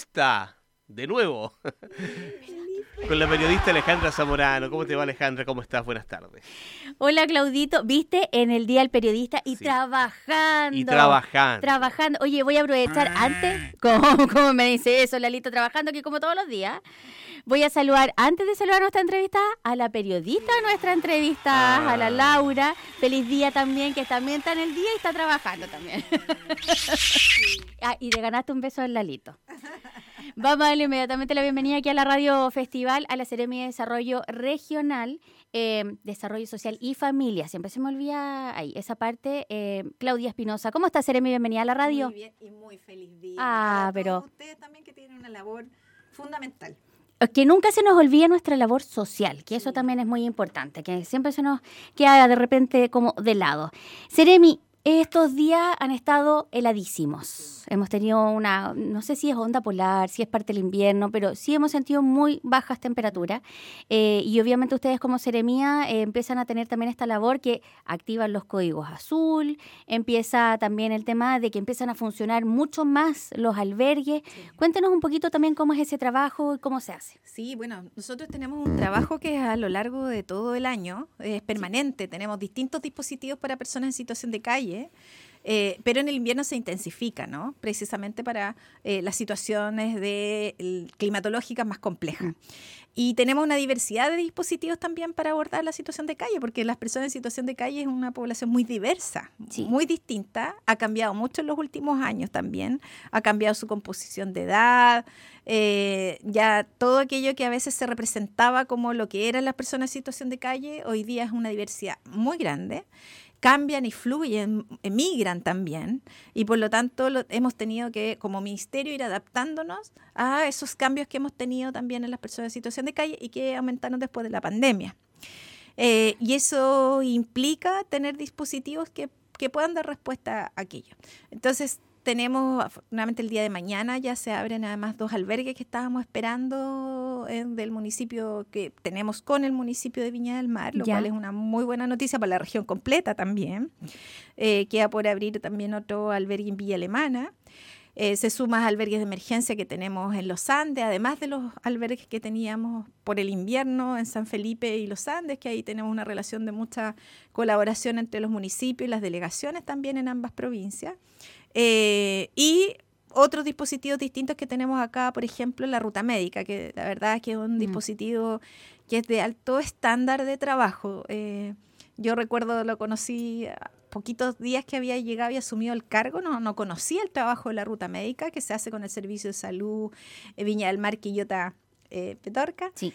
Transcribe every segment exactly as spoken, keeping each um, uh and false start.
Está, de nuevo, con la periodista Alejandra Zamorano. ¿Cómo te va, Alejandra? ¿Cómo estás? Buenas tardes. Hola, Claudito. ¿Viste? En el Día del Periodista y Sí. trabajando. Y trabajando. Trabajando. Oye, voy a aprovechar antes, como, como me dice eso, Lalito, trabajando aquí como todos los días. Voy a saludar, antes de saludar a nuestra entrevista, a la periodista de nuestra entrevista, Ah. a la Laura. Feliz día también, que también está en el día y está trabajando también. Ah, y te ganaste un beso al Lalito. Vamos a darle inmediatamente la bienvenida aquí a la Radio Festival, a la Seremi de Desarrollo Regional, eh, Desarrollo Social y Familia. Siempre se me olvida ahí esa parte. Eh, Claudia Espinosa, ¿cómo está, Seremi? Bienvenida a la radio. Muy bien y muy feliz día. Ah, Para pero... todos ustedes también que tienen una labor fundamental. Que nunca se nos olvide nuestra labor social, que eso sí. También es muy importante, que siempre se nos queda de repente como de lado. Seremi, estos días han estado heladísimos. Sí. Hemos tenido una, no sé si es onda polar, si es parte del invierno, pero sí hemos sentido muy bajas temperaturas. Eh, y obviamente ustedes como Seremía eh, empiezan a tener también esta labor que activan los códigos azul, empieza también el tema de que empiezan a funcionar mucho más los albergues. Sí. Cuéntenos un poquito también cómo es ese trabajo y cómo se hace. Sí, bueno, nosotros tenemos un trabajo que es a lo largo de todo el año, es permanente. Sí. Tenemos distintos dispositivos para personas en situación de calle. Eh, pero en el invierno se intensifica, ¿no? Precisamente para eh, las situaciones de, el, climatológicas más complejas. Mm. Y tenemos una diversidad de dispositivos también para abordar la situación de calle, porque las personas en situación de calle es una población muy diversa, sí. Muy distinta, ha cambiado mucho en los últimos años también, ha cambiado su composición de edad, eh, ya todo aquello que a veces se representaba como lo que eran las personas en situación de calle, hoy día es una diversidad muy grande. Cambian y fluyen, emigran también, y por lo tanto lo, hemos tenido que, como ministerio, ir adaptándonos a esos cambios que hemos tenido también en las personas en situación de calle y que aumentaron después de la pandemia. Eh, y eso implica tener dispositivos que, que puedan dar respuesta a aquello. Entonces, tenemos, afortunadamente el día de mañana ya se abren además dos albergues que estábamos esperando eh, del municipio, que tenemos con el municipio de Viña del Mar, lo ya. Cual es una muy buena noticia para la región completa también. Eh, queda por abrir también otro albergue en Villa Alemana. Eh, se suman albergues de emergencia que tenemos en los Andes, además de los albergues que teníamos por el invierno en San Felipe y los Andes, que ahí tenemos una relación de mucha colaboración entre los municipios y las delegaciones también en ambas provincias. Eh, y otros dispositivos distintos que tenemos acá, por ejemplo, la ruta médica, que la verdad es que es un mm. dispositivo que es de alto estándar de trabajo. Eh, yo recuerdo, lo conocí a poquitos días que había llegado y asumido el cargo, no, no conocía el trabajo de la ruta médica que se hace con el Servicio de Salud eh, Viña del Mar, Quillota, eh, Petorca. Sí.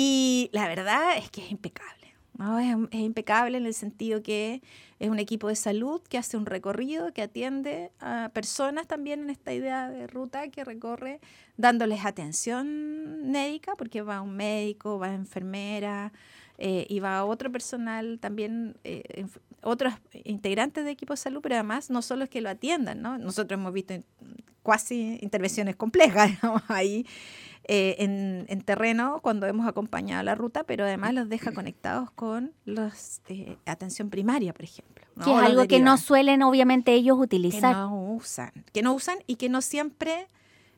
Y la verdad es que es impecable. No, es, es impecable en el sentido que es un equipo de salud que hace un recorrido, que atiende a personas también en esta idea de ruta que recorre dándoles atención médica, porque va un médico, va enfermera eh, y va otro personal también, eh, otros integrantes de equipo de salud, pero además no solo es que lo atiendan, ¿no? Nosotros hemos visto casi intervenciones complejas, digamos, ahí. Eh, en, en terreno cuando hemos acompañado la ruta, pero además los deja conectados con los eh, atención primaria, por ejemplo, ¿no? Que es algo que no suelen obviamente ellos utilizar. Que no usan, que no usan y que no siempre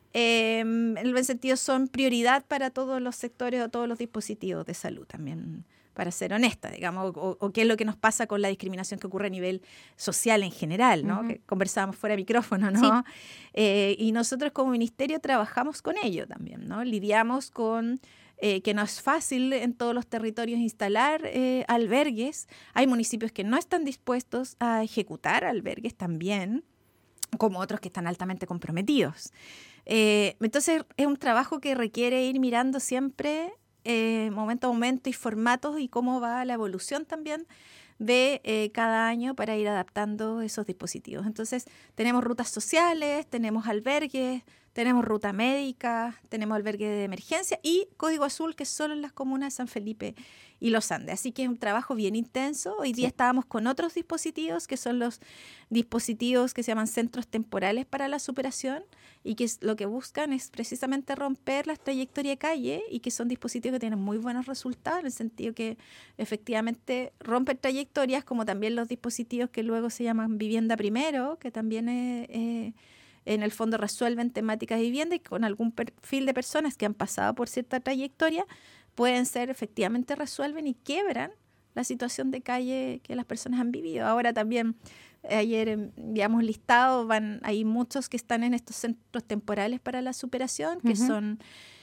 eh, en el buen sentido son prioridad para todos los sectores o todos los dispositivos de salud también, para ser honesta, digamos, o, o qué es lo que nos pasa con la discriminación que ocurre a nivel social en general, ¿no? Uh-huh. Que conversábamos fuera de micrófono, ¿no? Sí. Eh, y nosotros como ministerio trabajamos con ello también, ¿no? Lidiamos con eh, que no es fácil en todos los territorios instalar eh, albergues. Hay municipios que no están dispuestos a ejecutar albergues también, como otros que están altamente comprometidos. Eh, entonces, es un trabajo que requiere ir mirando siempre Eh, momento a momento y formatos y cómo va la evolución también de eh, cada año para ir adaptando esos dispositivos. Entonces, tenemos rutas sociales, tenemos albergues, tenemos ruta médica, tenemos albergue de emergencia y Código Azul, que es solo en las comunas de San Felipe y Los Andes. Así que es un trabajo bien intenso. Hoy día sí. estábamos con otros dispositivos, que son los dispositivos que se llaman centros temporales para la superación y que es, lo que buscan es precisamente romper las trayectorias de calle y que son dispositivos que tienen muy buenos resultados en el sentido que efectivamente rompen trayectorias, como también los dispositivos que luego se llaman vivienda primero, que también es... Eh, en el fondo resuelven temáticas de vivienda y con algún perfil de personas que han pasado por cierta trayectoria pueden ser, efectivamente resuelven y quiebran la situación de calle que las personas han vivido. Ahora también, ayer enviamos listado, van, hay muchos que están en estos centros temporales para la superación, que uh-huh. son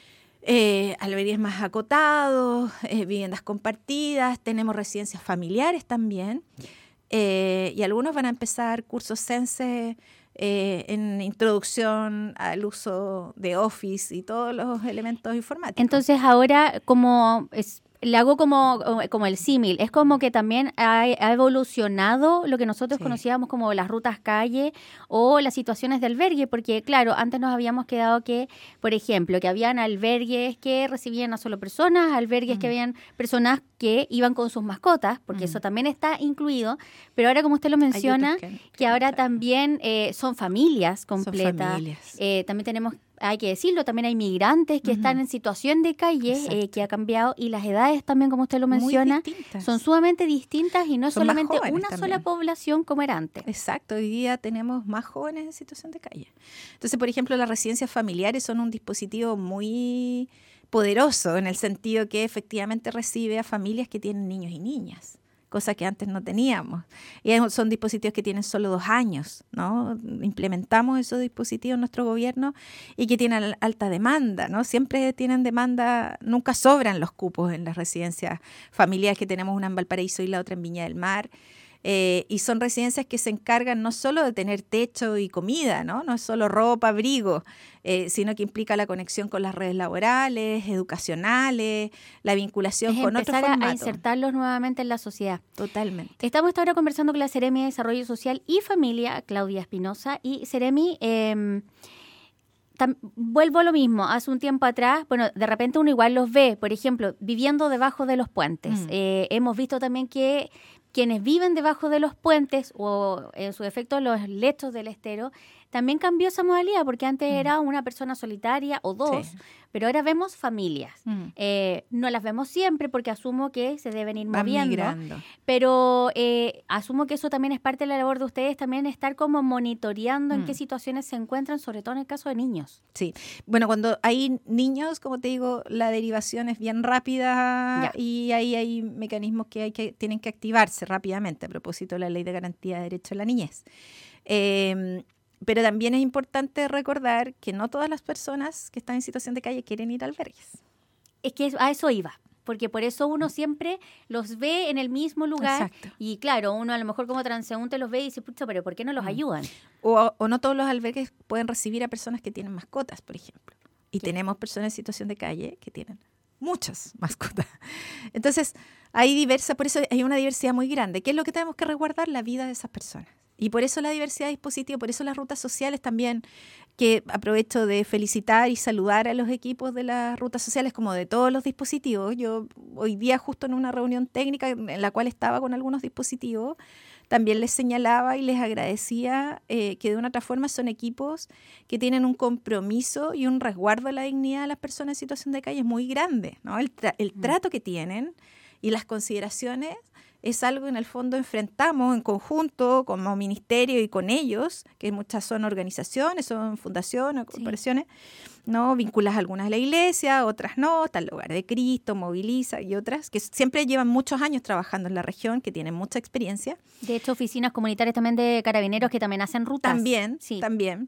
eh, albergues más acotados, eh, viviendas compartidas, tenemos residencias familiares también, eh, y algunos van a empezar cursos Sense eh, en introducción al uso de Office y todos los elementos informáticos. Entonces ahora, como es, le hago como, como el símil, es como que también ha, ha evolucionado lo que nosotros sí. conocíamos como las rutas calle o las situaciones de albergue, porque claro, antes nos habíamos quedado que, por ejemplo, que habían albergues que recibían a solo personas, albergues mm. que habían personas que iban con sus mascotas, porque mm. eso también está incluido, pero ahora como usted lo menciona, que, que ahora claro. también eh, son familias completas, son familias. Eh, también tenemos... Hay que decirlo, también hay migrantes que uh-huh. están en situación de calle, eh, que ha cambiado, y las edades también, como usted lo menciona, son sumamente distintas y no es solamente una también. sola población como era antes. Exacto, hoy día tenemos más jóvenes en situación de calle. Entonces, por ejemplo, las residencias familiares son un dispositivo muy poderoso en el sentido que efectivamente recibe a familias que tienen niños y niñas, cosa que antes no teníamos. Y son dispositivos que tienen solo dos años, ¿no? Implementamos esos dispositivos en nuestro gobierno y que tienen alta demanda, ¿no? Siempre tienen demanda, nunca sobran los cupos en las residencias familiares, que tenemos una en Valparaíso y la otra en Viña del Mar. Eh, y son residencias que se encargan no solo de tener techo y comida, no, no es solo ropa, abrigo, eh, sino que implica la conexión con las redes laborales, educacionales, la vinculación es con otros formatos. Empezar a insertarlos nuevamente en la sociedad. Totalmente. Estamos hasta ahora conversando con la Seremi de Desarrollo Social y Familia, Claudia Espinosa. Y Seremi, eh, tam, vuelvo a lo mismo, hace un tiempo atrás, bueno, de repente uno igual los ve, por ejemplo, viviendo debajo de los puentes. Mm. Eh, hemos visto también que quienes viven debajo de los puentes o en su defecto los lechos del estero, también cambió esa modalidad, porque antes mm. era una persona solitaria o dos, sí. pero ahora vemos familias. Mm. Eh, no las vemos siempre porque asumo que se deben ir Van moviendo, migrando. pero eh, asumo que eso también es parte de la labor de ustedes, también estar como monitoreando mm. en qué situaciones se encuentran, sobre todo en el caso de niños. Sí, bueno, cuando hay niños, como te digo, la derivación es bien rápida ya. y ahí hay mecanismos que, hay que tienen que activarse rápidamente a propósito de la Ley de Garantía de Derechos de la Niñez. Eh, Pero también es importante recordar que no todas las personas que están en situación de calle quieren ir a albergues. Es que a eso iba, porque por eso uno siempre los ve en el mismo lugar. Exacto. Y claro, uno a lo mejor como transeúnte los ve y dice, pucha, pero ¿por qué no los ayudan? O, o no todos los albergues pueden recibir a personas que tienen mascotas, por ejemplo. Y ¿Qué? tenemos personas en situación de calle que tienen muchas mascotas. Entonces, hay diversa, por eso hay una diversidad muy grande. ¿Qué es lo que tenemos que resguardar? La vida de esas personas. Y por eso la diversidad de dispositivos, por eso las rutas sociales también, que aprovecho de felicitar y saludar a los equipos de las rutas sociales como de todos los dispositivos. Yo hoy día justo en una reunión técnica en la cual estaba con algunos dispositivos, también les señalaba y les agradecía eh, que de una otra forma son equipos que tienen un compromiso y un resguardo de la dignidad de las personas en situación de calle muy grande, ¿no? El, tra- el trato que tienen y las consideraciones es algo que en el fondo enfrentamos en conjunto como ministerio y con ellos, que muchas son organizaciones, son fundaciones, corporaciones, sí. ¿no? Vinculadas algunas a la iglesia, otras no, está el Hogar de Cristo, Moviliza y otras, que siempre llevan muchos años trabajando en la región, que tienen mucha experiencia. De hecho, oficinas comunitarias también de carabineros que también hacen rutas. También, sí. también.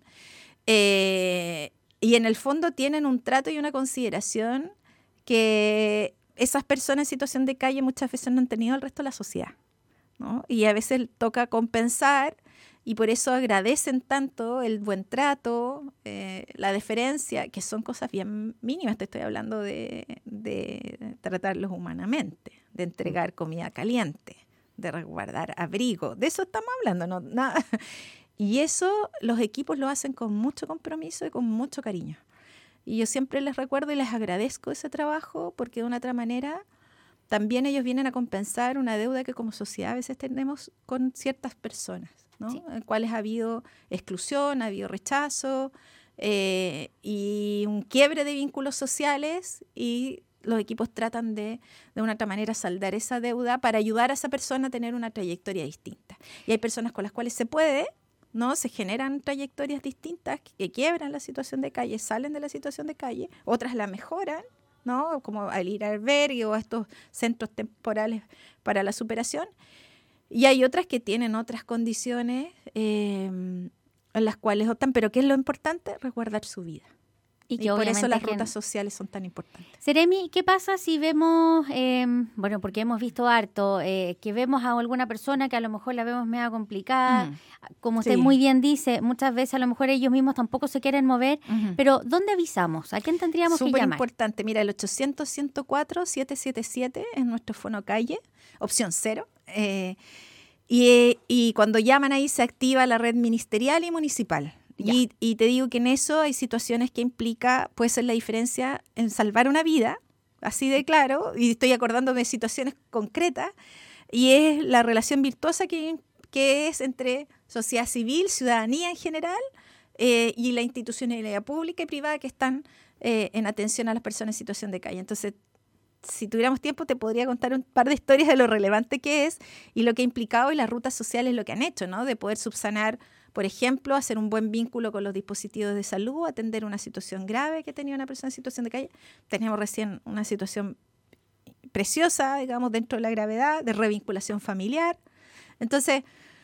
Eh, y en el fondo tienen un trato y una consideración que esas personas en situación de calle muchas veces no han tenido el resto de la sociedad, ¿no? Y a veces toca compensar y por eso agradecen tanto el buen trato, eh, la deferencia, que son cosas bien mínimas. Te estoy hablando de, de tratarlos humanamente, de entregar comida caliente, de resguardar abrigo. De eso estamos hablando, ¿no? Nada. Y eso los equipos lo hacen con mucho compromiso y con mucho cariño. Y yo siempre les recuerdo y les agradezco ese trabajo porque de una otra manera también ellos vienen a compensar una deuda que como sociedad a veces tenemos con ciertas personas, ¿no? Sí. En las cuales ha habido exclusión, ha habido rechazo eh, y un quiebre de vínculos sociales y los equipos tratan de, de una otra manera, saldar esa deuda para ayudar a esa persona a tener una trayectoria distinta. Y hay personas con las cuales se puede, ¿no? Se generan trayectorias distintas que quiebran la situación de calle, salen de la situación de calle, otras la mejoran, ¿no? Como al ir al albergue o a estos centros temporales para la superación. Y hay otras que tienen otras condiciones eh, en las cuales optan, pero ¿qué es lo importante? Resguardar su vida. Y, que y por eso las rutas gen... sociales son tan importantes. Seremi, ¿qué pasa si vemos, eh, bueno, porque hemos visto harto, eh, que vemos a alguna persona que a lo mejor la vemos media complicada, mm. como usted sí. muy bien dice, muchas veces a lo mejor ellos mismos tampoco se quieren mover, uh-huh. pero ¿dónde avisamos? ¿A quién tendríamos Súper que llamar? Súper importante, mira, el ochocientos, ciento cuatro, setecientos setenta y siete es nuestro fono calle, opción cero, eh, y, y cuando llaman ahí se activa la red ministerial y municipal. Y, y te digo que en eso hay situaciones que implica, puede ser la diferencia en salvar una vida, así de claro, y estoy acordándome de situaciones concretas, y es la relación virtuosa que, que es entre sociedad civil, ciudadanía en general, eh, y la institucionalidad pública y privada que están eh, en atención a las personas en situación de calle. Entonces, si tuviéramos tiempo, te podría contar un par de historias de lo relevante que es y lo que ha implicado y las rutas sociales lo que han hecho, ¿no? De poder subsanar, por ejemplo, hacer un buen vínculo con los dispositivos de salud, atender una situación grave que tenía una persona en situación de calle. Teníamos recién una situación preciosa, digamos, dentro de la gravedad, de revinculación familiar. Entonces,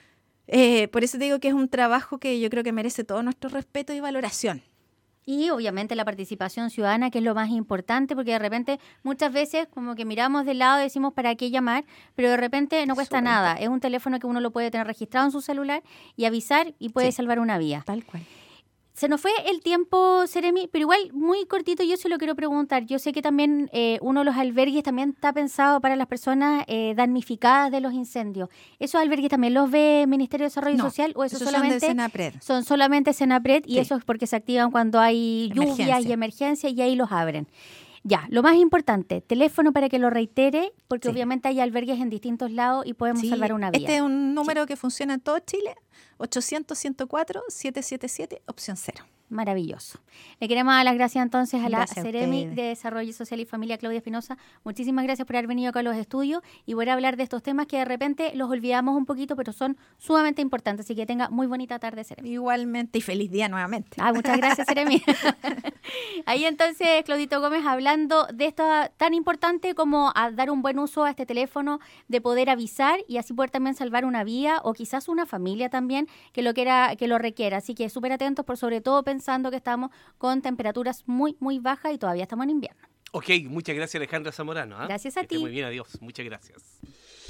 eh, por eso te digo que es un trabajo que yo creo que merece todo nuestro respeto y valoración. Y obviamente la participación ciudadana, que es lo más importante, porque de repente muchas veces como que miramos de lado y decimos para qué llamar, pero de repente no cuesta Súper nada. Importante. Es un teléfono que uno lo puede tener registrado en su celular y avisar y puede sí, salvar una vida. Tal cual. Se nos fue el tiempo, Seremi, pero igual muy cortito yo se lo quiero preguntar. Yo sé que también eh, uno de los albergues también está pensado para las personas eh, damnificadas de los incendios. ¿Esos albergues también los ve Ministerio de Desarrollo no, Social o eso esos solamente son de Senapred? Son solamente Senapred y sí. eso es porque se activan cuando hay Emergencia. lluvias y emergencias y ahí los abren. Ya, lo más importante, teléfono para que lo reitere, porque sí. obviamente hay albergues en distintos lados y podemos sí. salvar una vida. Este es un número sí. que funciona en todo Chile, ochocientos, ciento cuatro, setecientos setenta y siete, opción cero. Maravilloso. Le queremos dar las gracias entonces a la gracias Seremi a de Desarrollo Social y Familia, Claudia Espinosa. Muchísimas gracias por haber venido acá a los estudios y por hablar de estos temas que de repente los olvidamos un poquito, pero son sumamente importantes. Así que tenga muy bonita tarde, Seremi. Igualmente y feliz día nuevamente. Ah, muchas gracias, Seremi. Ahí entonces, Claudito Gómez, hablando de esto tan importante como a dar un buen uso a este teléfono, de poder avisar y así poder también salvar una vida o quizás una familia también que lo, quiera, que lo requiera. Así que súper atentos, por sobre todo pensando pensando que estamos con temperaturas muy, muy bajas y todavía estamos en invierno. Ok, muchas gracias Alejandra Zamorano. ¿eh? Gracias a que ti. Esté muy bien, adiós. Muchas gracias.